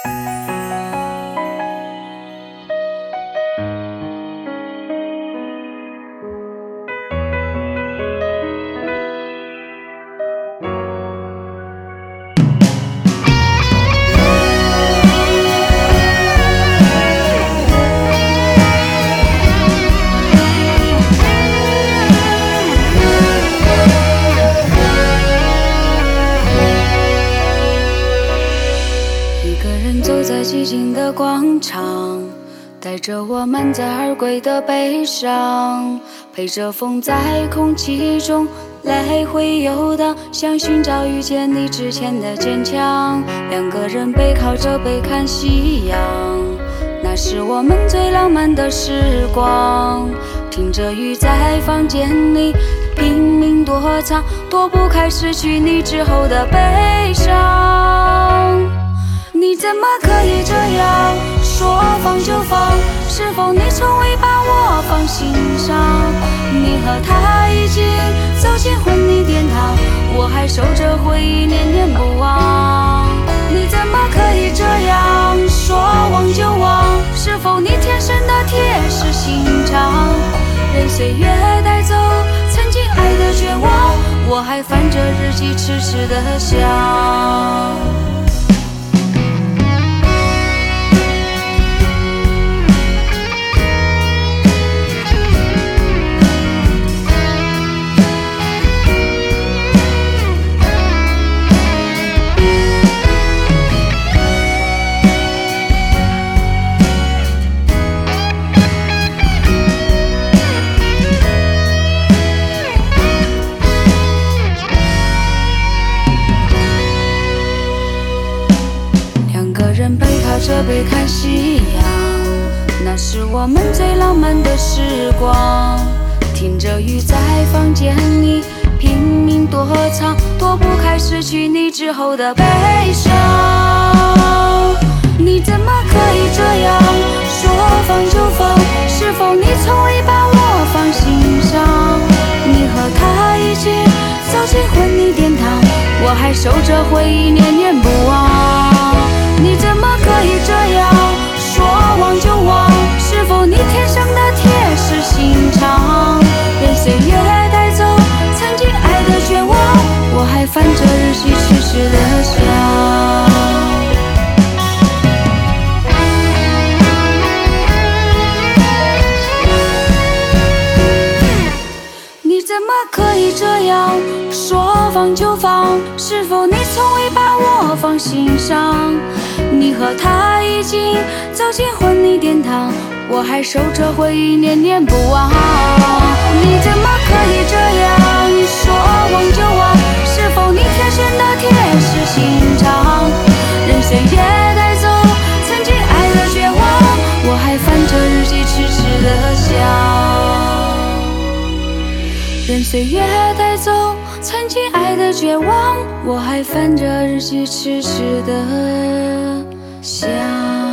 走在寂静的广场，带着我满载而归的悲伤，陪着风在空气中来回游荡，想寻找遇见你之前的坚强。两个人背靠着背看夕阳，那是我们最浪漫的时光。听着雨在房间里拼命躲藏，躲不开失去你之后的悲伤。你怎么可以这样说放就放？是否你从未把我放心上？你和他已经走进婚礼殿堂，我还守着回忆念念不忘。你怎么可以这样说忘就忘？是否你天生的铁石心肠？任岁月带走曾经爱的绝望，我还翻着日记痴痴的想。背靠着背看夕阳，那是我们最浪漫的时光。听着雨在房间里拼命躲藏，躲不开失去你之后的悲伤。你怎么可以这样说放就放？是否你从未把我放心上？你和他一起走进婚礼殿堂，我还守着回忆念念不忘。你怎么可以这样说忘就忘？是否你天生的铁石心肠？任岁月带走曾经爱的绝望，我还翻着日记痴痴的想。你怎么可以这样说放就放？是否你从未把我放心上？你和他已经走进婚礼殿堂，我还守着回忆念念不忘。你怎么可以这样说忘就忘？是否你天生的铁石心肠？任岁月带走曾经爱的绝望，我还翻着日记痴痴的想。任岁月带走曾经爱的绝望，我还翻着日记痴痴的想。